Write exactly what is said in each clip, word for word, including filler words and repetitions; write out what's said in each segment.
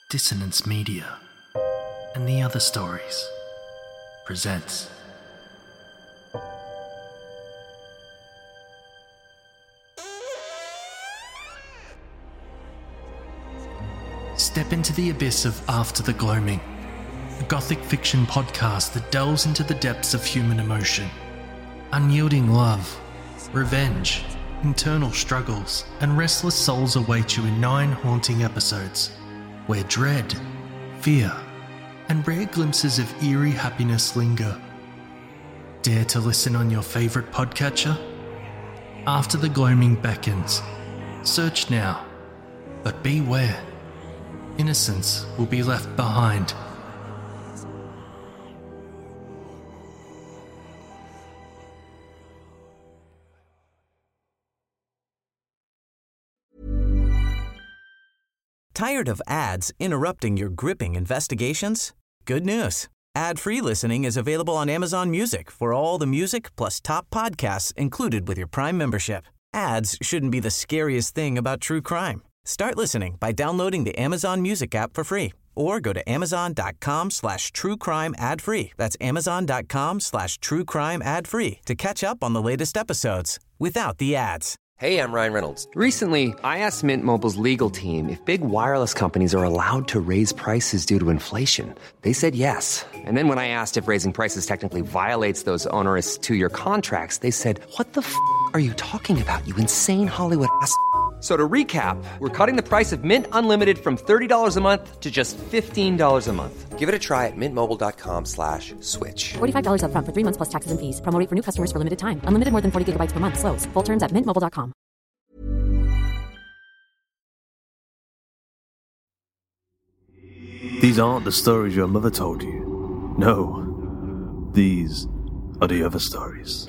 Dissonance Media and the Other Stories presents Step into the abyss of After the Gloaming, a gothic fiction podcast that delves into the depths of human emotion. Unyielding love, revenge, internal struggles, and restless souls await you in nine haunting episodes, where dread, fear, and rare glimpses of eerie happiness linger. Dare to listen on your favourite podcatcher? After the Gloaming beckons. Search now, but beware. Innocence will be left behind. Tired of ads interrupting your gripping investigations? Good news. Ad-free listening is available on Amazon Music for all the music plus top podcasts included with your Prime membership. Ads shouldn't be the scariest thing about true crime. Start listening by downloading the Amazon Music app for free or go to amazon.com slash true crime ad free. That's amazon.com slash true crime ad free to catch up on the latest episodes without the ads. Hey, I'm Ryan Reynolds. Recently, I asked Mint Mobile's legal team if big wireless companies are allowed to raise prices due to inflation. They said yes. And then when I asked if raising prices technically violates those onerous two-year contracts, they said, what the f*** are you talking about, you insane Hollywood ass f- So to recap, we're cutting the price of Mint Unlimited from thirty dollars a month to just fifteen dollars a month. Give it a try at mintmobile.com slash switch. forty-five dollars up front for three months plus taxes and fees. Promo rate for new customers for limited time. Unlimited more than forty gigabytes per month. Slows full terms at mint mobile dot com. These aren't the stories your mother told you. No, these are the other stories.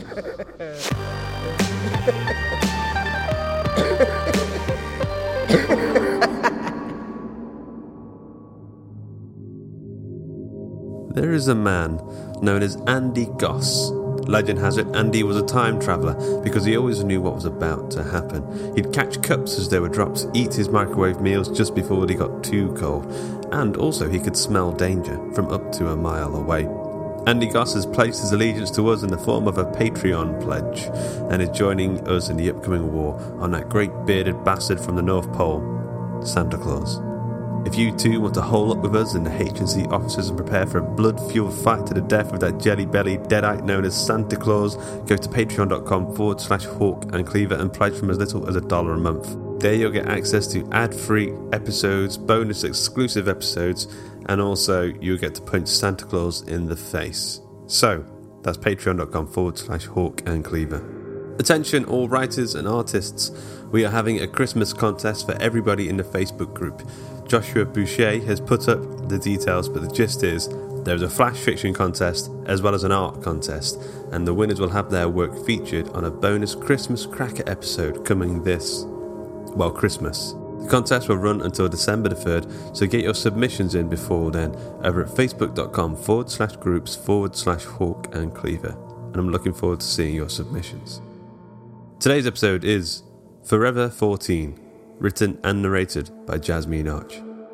There is a man known as Andy Goss. Legend has it Andy was a time traveller because he always knew what was about to happen. He'd catch cups as they were dropped, eat his microwave meals just before they got too cold, and also he could smell danger from up to a mile away. Andy Goss has placed his allegiance to us in the form of a Patreon pledge and is joining us in the upcoming war on that great bearded bastard from the North Pole, Santa Claus. If you too want to hole up with us in the H and C offices and prepare for a blood-fueled fight to the death with that jelly-bellied deadite known as Santa Claus, go to patreon.com forward slash Hawk and Cleaver and pledge from as little as a dollar a month. There you'll get access to ad-free episodes, bonus exclusive episodes, and also you'll get to punch Santa Claus in the face. So, that's patreon.com forward slash Hawk and Cleaver. Attention all writers and artists, we are having a Christmas contest for everybody in the Facebook group. Joshua Boucher has put up the details, but the gist is there is a flash fiction contest as well as an art contest, and the winners will have their work featured on a bonus Christmas Cracker episode coming this, well, Christmas. The contest will run until December the third, so get your submissions in before then over at facebook.com forward slash groups forward slash Hawk and Cleaver, and I'm looking forward to seeing your submissions. Today's episode is Forever fourteen, written and narrated by Jasmine Arch.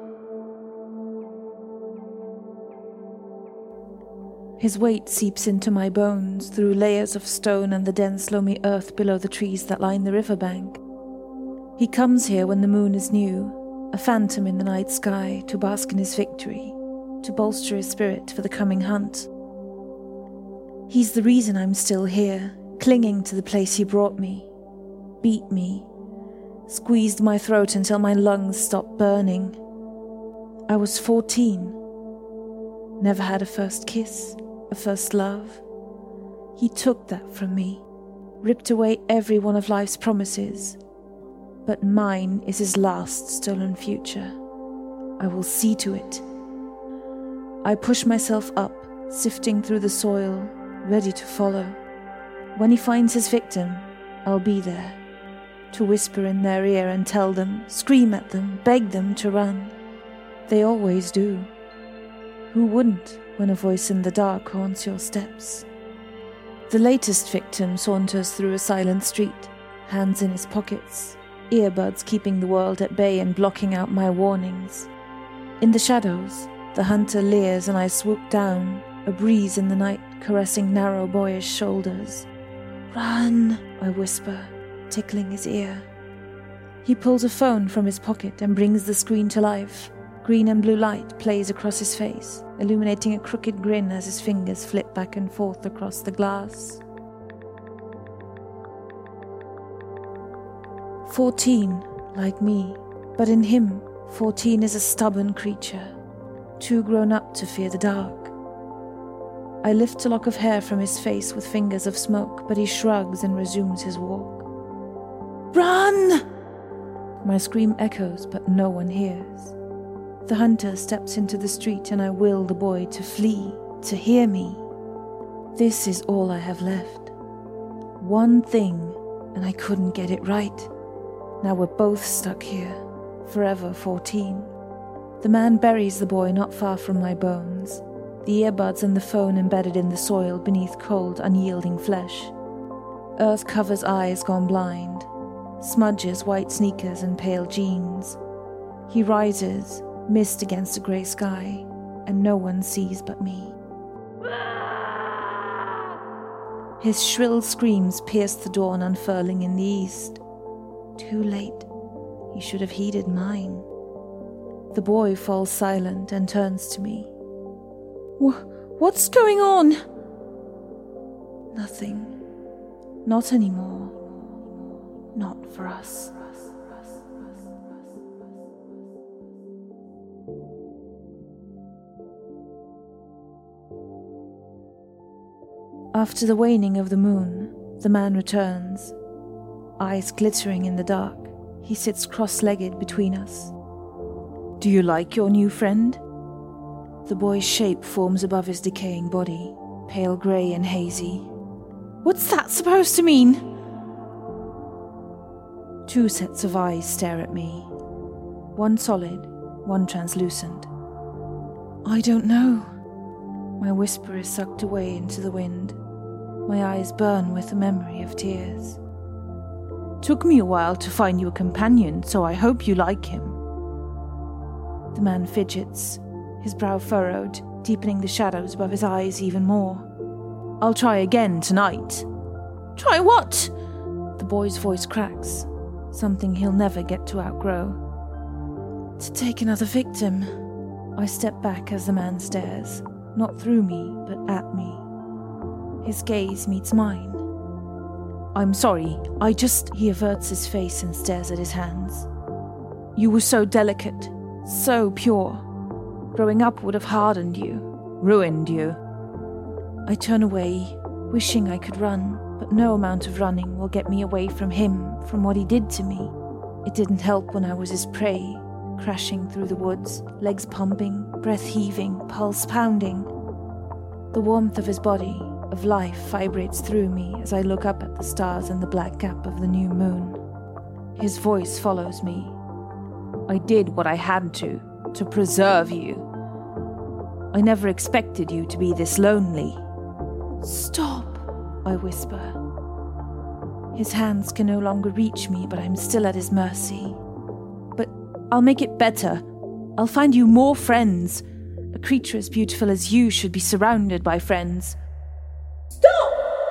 His weight seeps into my bones through layers of stone and the dense loamy earth below the trees that line the riverbank. He comes here when the moon is new, a phantom in the night sky, to bask in his victory, to bolster his spirit for the coming hunt. He's the reason I'm still here, clinging to the place he brought me, beat me, squeezed my throat until my lungs stopped burning. I was fourteen. Never had a first kiss, a first love. He took that from me, ripped away every one of life's promises. But mine is his last stolen future. I will see to it. I push myself up, sifting through the soil, ready to follow. When he finds his victim, I'll be there, to whisper in their ear and tell them, scream at them, beg them to run. They always do. Who wouldn't when a voice in the dark haunts your steps? The latest victim saunters through a silent street, hands in his pockets, earbuds keeping the world at bay and blocking out my warnings. In the shadows, the hunter leers and I swoop down, a breeze in the night caressing narrow boyish shoulders. "Run," I whisper, tickling his ear. He pulls a phone from his pocket and brings the screen to life. Green and blue light plays across his face, illuminating a crooked grin as his fingers flit back and forth across the glass. Fourteen, like me, but in him, fourteen is a stubborn creature, too grown up to fear the dark. I lift a lock of hair from his face with fingers of smoke, but he shrugs and resumes his walk. "Run!" My scream echoes, but no one hears. The hunter steps into the street and I will the boy to flee, to hear me. This is all I have left. One thing, and I couldn't get it right. Now we're both stuck here, forever fourteen. The man buries the boy not far from my bones, the earbuds and the phone embedded in the soil beneath cold, unyielding flesh. Earth covers eyes gone blind, smudges white sneakers and pale jeans. He rises, mist against a grey sky, and no one sees but me. His shrill screams pierce the dawn unfurling in the east. Too late. He should have heeded mine. The boy falls silent and turns to me. What's going on? Nothing. Not anymore. Not for us. After the waning of the moon, the man returns. Eyes glittering in the dark, he sits cross-legged between us. "Do you like your new friend?" The boy's shape forms above his decaying body, pale grey and hazy. "What's that supposed to mean?" Two sets of eyes stare at me. One solid, one translucent. "I don't know." My whisper is sucked away into the wind. My eyes burn with the memory of tears. "Took me a while to find you a companion, so I hope you like him." The man fidgets, his brow furrowed, deepening the shadows above his eyes even more. "I'll try again tonight." "Try what?" The boy's voice cracks, something he'll never get to outgrow. "To take another victim." I step back as the man stares, not through me, but at me. His gaze meets mine. "I'm sorry, I just..." He averts his face and stares at his hands. "You were so delicate, so pure. Growing up would have hardened you, ruined you." I turn away, wishing I could run, but no amount of running will get me away from him, from what he did to me. It didn't help when I was his prey, crashing through the woods, legs pumping, breath heaving, pulse pounding. The warmth of his body, of life, vibrates through me as I look up at the stars and the black gap of the new moon. His voice follows me. "I did what I had to, to preserve you. I never expected you to be this lonely." "Stop," I whisper. His hands can no longer reach me, but I'm still at his mercy. "But I'll make it better. I'll find you more friends. A creature as beautiful as you should be surrounded by friends." "Stop!"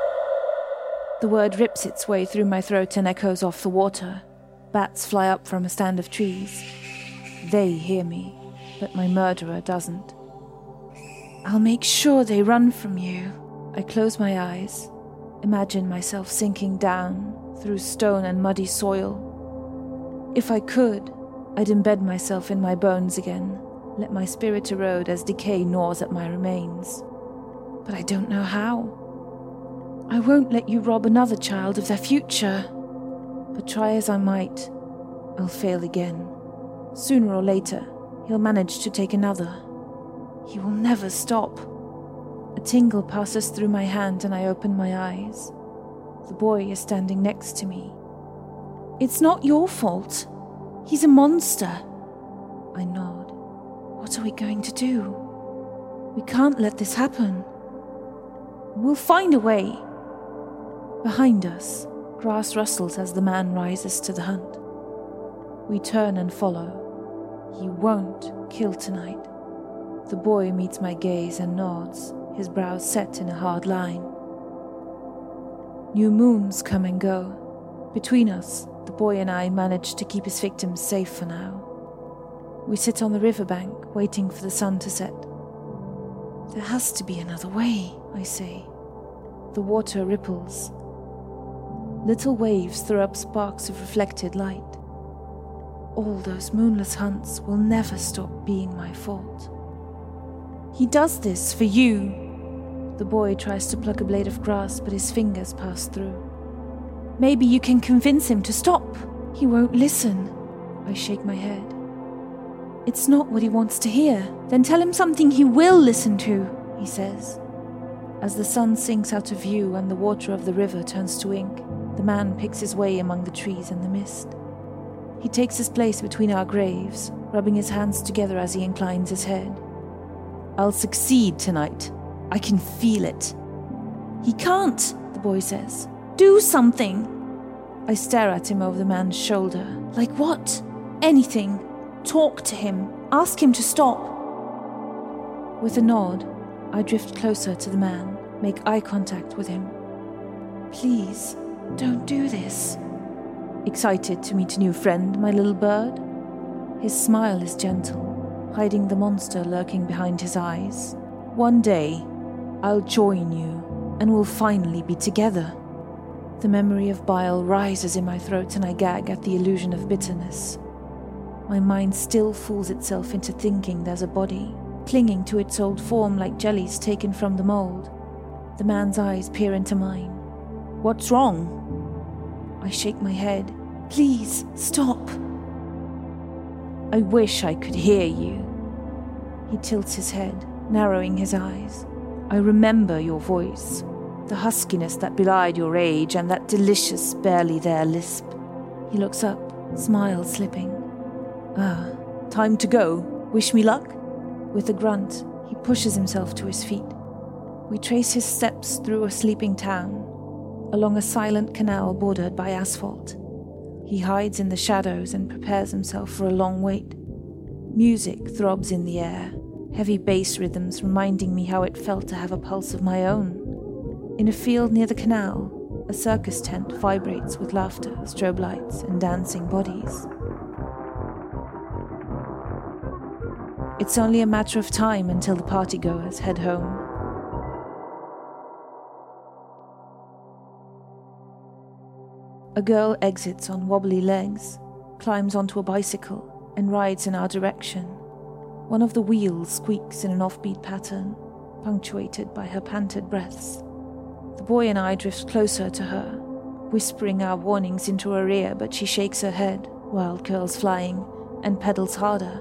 The word rips its way through my throat and echoes off the water. Bats fly up from a stand of trees. They hear me, but my murderer doesn't. "I'll make sure they run from you." I close my eyes, imagine myself sinking down through stone and muddy soil. If I could, I'd embed myself in my bones again, let my spirit erode as decay gnaws at my remains. But I don't know how. I won't let you rob another child of their future. But try as I might, I'll fail again. Sooner or later, he'll manage to take another. He will never stop. A tingle passes through my hand and I open my eyes. The boy is standing next to me. "It's not your fault. He's a monster." I nod. "What are we going to do? We can't let this happen." "We'll find a way." Behind us, grass rustles as the man rises to the hunt. We turn and follow. He won't kill tonight. The boy meets my gaze and nods, his brows set in a hard line. New moons come and go. Between us, the boy and I manage to keep his victims safe for now. We sit on the riverbank, waiting for the sun to set. There has to be another way, I say. The water ripples. Little waves throw up sparks of reflected light. All those moonless hunts will never stop being my fault. He does this for you. The boy tries to pluck a blade of grass, but his fingers pass through. Maybe you can convince him to stop. He won't listen. I shake my head. It's not what he wants to hear. Then tell him something he will listen to, he says. As the sun sinks out of view and the water of the river turns to ink, the man picks his way among the trees and the mist. He takes his place between our graves, rubbing his hands together as he inclines his head. I'll succeed tonight. I can feel it. He can't, the boy says. Do something. I stare at him over the man's shoulder. Like what? Anything. Talk to him. Ask him to stop. With a nod, I drift closer to the man, make eye contact with him. Please, don't do this. Excited to meet a new friend, my little bird? His smile is gentle, hiding the monster lurking behind his eyes. One day, I'll join you, and we'll finally be together. The memory of bile rises in my throat and I gag at the illusion of bitterness. My mind still fools itself into thinking there's a body, clinging to its old form like jellies taken from the mold. The man's eyes peer into mine. What's wrong? I shake my head. Please, stop. I wish I could hear you. He tilts his head, narrowing his eyes. I remember your voice, the huskiness that belied your age and that delicious, barely there lisp. He looks up, smile slipping. Ah, time to go. Wish me luck? With a grunt, he pushes himself to his feet. We trace his steps through a sleeping town, along a silent canal bordered by asphalt. He hides in the shadows and prepares himself for a long wait. Music throbs in the air, heavy bass rhythms reminding me how it felt to have a pulse of my own. In a field near the canal, a circus tent vibrates with laughter, strobe lights, and dancing bodies. It's only a matter of time until the partygoers head home. A girl exits on wobbly legs, climbs onto a bicycle, and rides in our direction. One of the wheels squeaks in an offbeat pattern, punctuated by her panted breaths. The boy and I drift closer to her, whispering our warnings into her ear, but she shakes her head, wild curls flying, and pedals harder.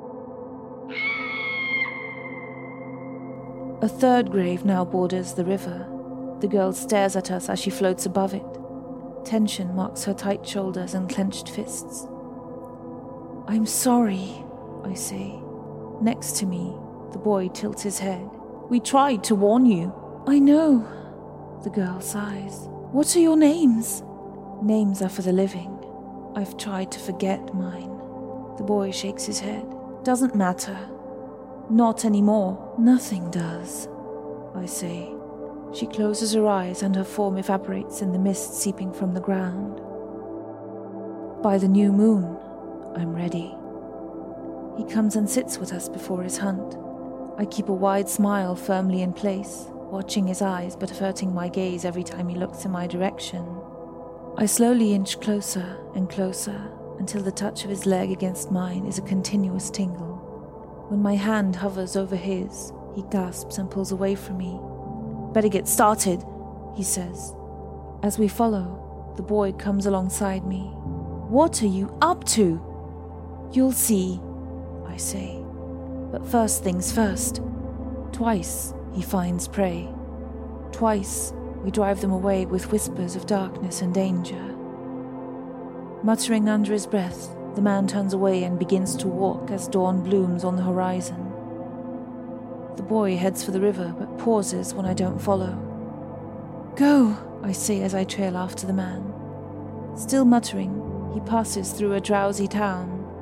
A third grave now borders the river. The girl stares at us as she floats above it. Tension marks her tight shoulders and clenched fists. I'm sorry, I say. Next to me, the boy tilts his head. We tried to warn you. I know, the girl sighs. What are your names? Names are for the living. I've tried to forget mine. The boy shakes his head. Doesn't matter. Not anymore. Nothing does, I say. She closes her eyes and her form evaporates in the mist seeping from the ground. By the new moon, I'm ready. He comes and sits with us before his hunt. I keep a wide smile firmly in place, watching his eyes but averting my gaze every time he looks in my direction. I slowly inch closer and closer until the touch of his leg against mine is a continuous tingle. When my hand hovers over his, he gasps and pulls away from me. Better get started, he says. As we follow, the boy comes alongside me. What are you up to? You'll see, I say. But first things first. Twice he finds prey. Twice we drive them away with whispers of darkness and danger. Muttering under his breath, the man turns away and begins to walk as dawn blooms on the horizon. The boy heads for the river, but pauses when I don't follow. Go, I say as I trail after the man. Still muttering, he passes through a drowsy town.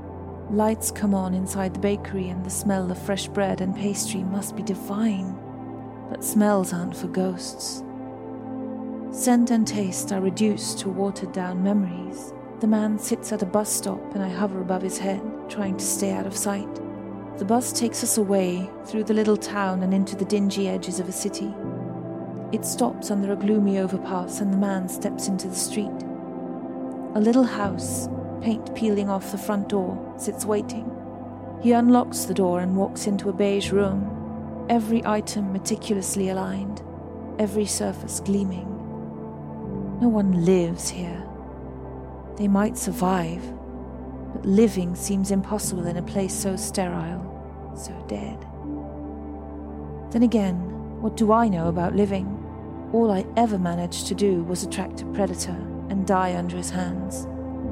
Lights come on inside the bakery and the smell of fresh bread and pastry must be divine. But smells aren't for ghosts. Scent and taste are reduced to watered-down memories. The man sits at a bus stop and I hover above his head, trying to stay out of sight. The bus takes us away, through the little town and into the dingy edges of a city. It stops under a gloomy overpass and the man steps into the street. A little house, paint peeling off the front door, sits waiting. He unlocks the door and walks into a beige room, every item meticulously aligned, every surface gleaming. No one lives here. They might survive, but living seems impossible in a place so sterile, so dead. Then again, what do I know about living? All I ever managed to do was attract a predator and die under his hands.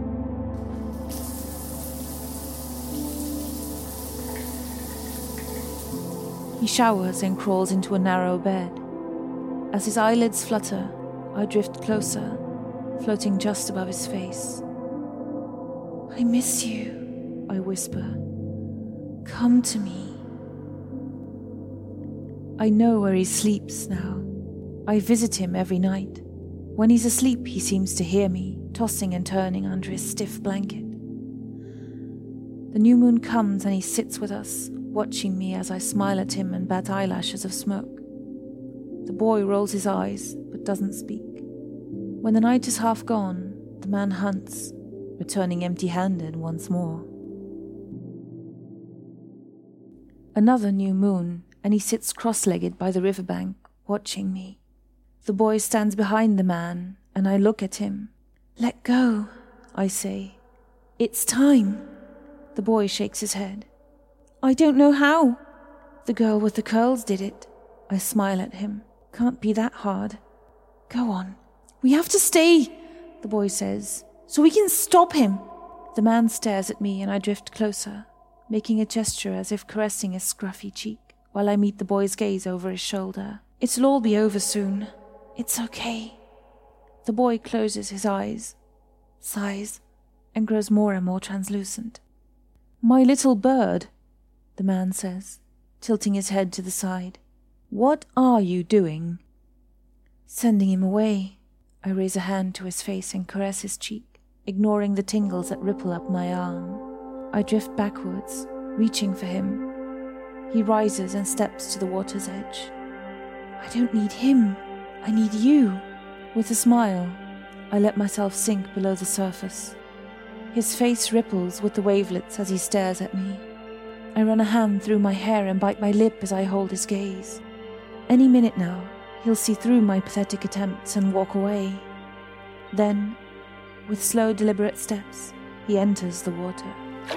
He showers and crawls into a narrow bed. As his eyelids flutter, I drift closer, floating just above his face. I miss you, I whisper. Come to me. I know where he sleeps now. I visit him every night. When he's asleep, he seems to hear me, tossing and turning under his stiff blanket. The new moon comes and he sits with us, watching me as I smile at him and bat eyelashes of smoke. The boy rolls his eyes, but doesn't speak. When the night is half gone, the man hunts, returning empty-handed once more. Another new moon, and he sits cross-legged by the riverbank, watching me. The boy stands behind the man, and I look at him. Let go, I say. It's time. The boy shakes his head. I don't know how. The girl with the curls did it. I smile at him. Can't be that hard. Go on. We have to stay, the boy says, so we can stop him. The man stares at me and I drift closer, making a gesture as if caressing his scruffy cheek, while I meet the boy's gaze over his shoulder. It'll all be over soon. It's okay. The boy closes his eyes, sighs, and grows more and more translucent. My little bird, the man says, tilting his head to the side. What are you doing? Sending him away. I raise a hand to his face and caress his cheek, ignoring the tingles that ripple up my arm. I drift backwards, reaching for him. He rises and steps to the water's edge. I don't need him. I need you. With a smile, I let myself sink below the surface. His face ripples with the wavelets as he stares at me. I run a hand through my hair and bite my lip as I hold his gaze. Any minute now, he'll see through my pathetic attempts and walk away. Then, with slow, deliberate steps, he enters the water.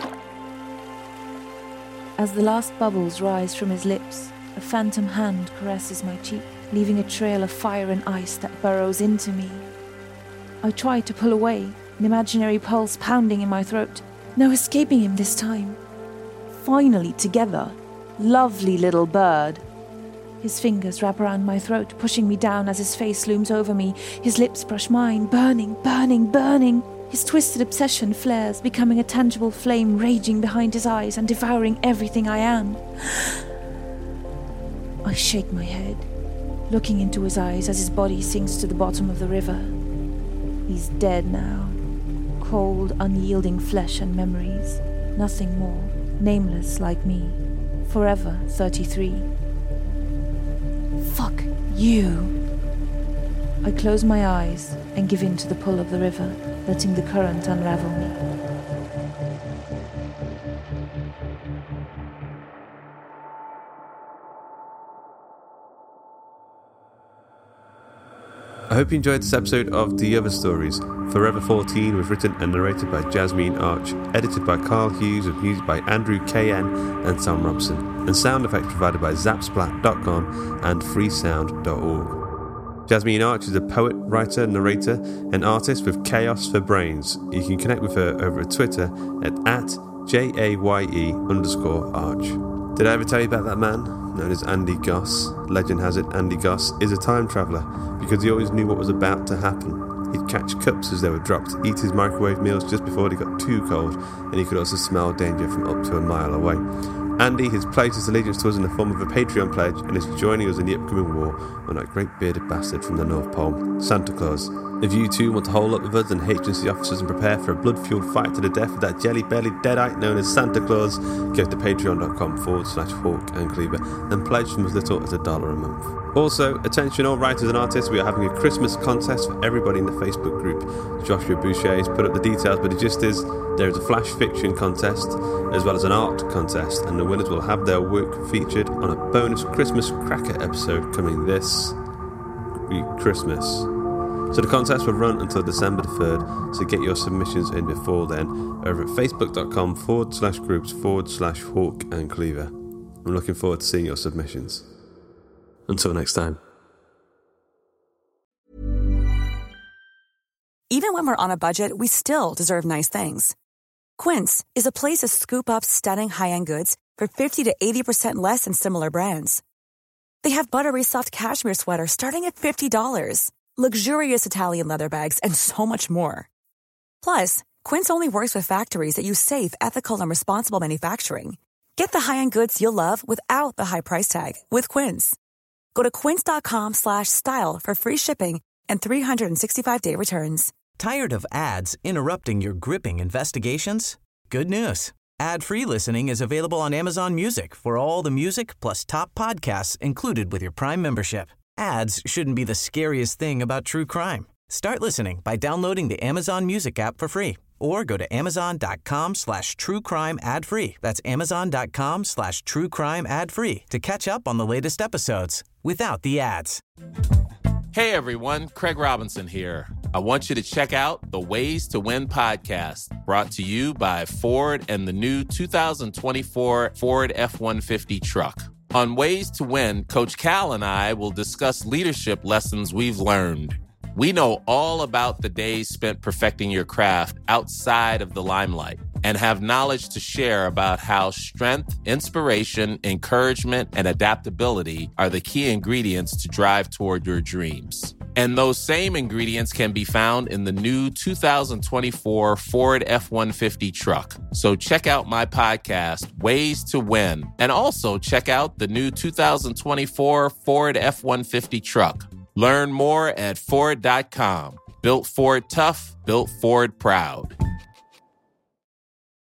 As the last bubbles rise from his lips, a phantom hand caresses my cheek, leaving a trail of fire and ice that burrows into me. I try to pull away, an imaginary pulse pounding in my throat. No escaping him this time. Finally together. Lovely little bird. His fingers wrap around my throat, pushing me down as his face looms over me. His lips brush mine, burning, burning, burning. His twisted obsession flares, becoming a tangible flame raging behind his eyes and devouring everything I am. I shake my head, looking into his eyes as his body sinks to the bottom of the river. He's dead now. Cold, unyielding flesh and memories. Nothing more. Nameless like me. Forever thirty-three. Fuck you. I close my eyes and give in to the pull of the river, letting the current unravel me. I hope you enjoyed this episode of The Other Stories. Forever fourteen was written and narrated by Jasmine Arch, edited by Carl Hughes, with music by Andrew K N and Sam Robson, and sound effects provided by zapsplat dot com and freesound dot org. Jasmine Arch is a poet, writer, narrator, and artist with Chaos for Brains. You can connect with her over at Twitter at, at J A Y E underscore Arch. Did I ever tell you about that man known as Andy Goss? Legend has it Andy Goss is a time traveller because he always knew what was about to happen. He'd catch cups as they were dropped, eat his microwave meals just before they got too cold, and he could also smell danger from up to a mile away. Andy has pledged his allegiance to us in the form of a Patreon pledge and is joining us in the upcoming war on that great bearded bastard from the North Pole, Santa Claus. If you too want to hole up with us and H and C officers and prepare for a blood-fueled fight to the death with that jelly-bellied deadite known as Santa Claus, go to patreon.com forward slash hawk and cleaver and pledge from as little as a dollar a month. Also, attention all writers and artists, we are having a Christmas contest for everybody in the Facebook group. Joshua Boucher has put up the details, but the gist is there is a flash fiction contest as well as an art contest, and the winners will have their work featured on a bonus Christmas Cracker episode coming this Christmas. So the contest will run until December the third, so get your submissions in before then over at facebook.com forward slash groups forward slash hawk and cleaver. I'm looking forward to seeing your submissions. Until next time. Even when we're on a budget, we still deserve nice things. Quince is a place to scoop up stunning high-end goods for fifty to eighty percent less than similar brands. They have buttery soft cashmere sweaters starting at fifty dollars, luxurious Italian leather bags, and so much more. Plus, Quince only works with factories that use safe, ethical, and responsible manufacturing. Get the high-end goods you'll love without the high price tag with Quince. Go to quince.com slash style for free shipping and three sixty-five day returns. Tired of ads interrupting your gripping investigations? Good news. Ad-free listening is available on Amazon Music for all the music plus top podcasts included with your Prime membership. Ads shouldn't be the scariest thing about true crime. Start listening by downloading the Amazon Music app for free or go to amazon.com slash true crime ad free. That's amazon.com slash true crime ad free to catch up on the latest episodes without the ads. Hey everyone, Craig Robinson here. I want you to check out the Ways to Win podcast, brought to you by Ford and the new two thousand twenty-four Ford F one fifty truck. On Ways to Win, Coach Cal and I will discuss leadership lessons we've learned. We know all about the days spent perfecting your craft outside of the limelight and have knowledge to share about how strength, inspiration, encouragement, and adaptability are the key ingredients to drive toward your dreams. And those same ingredients can be found in the new two thousand twenty-four Ford F one fifty truck. So check out my podcast, Ways to Win, and also check out the new two thousand twenty-four Ford F one fifty truck. Learn more at Ford dot com. Built Ford tough, built Ford proud.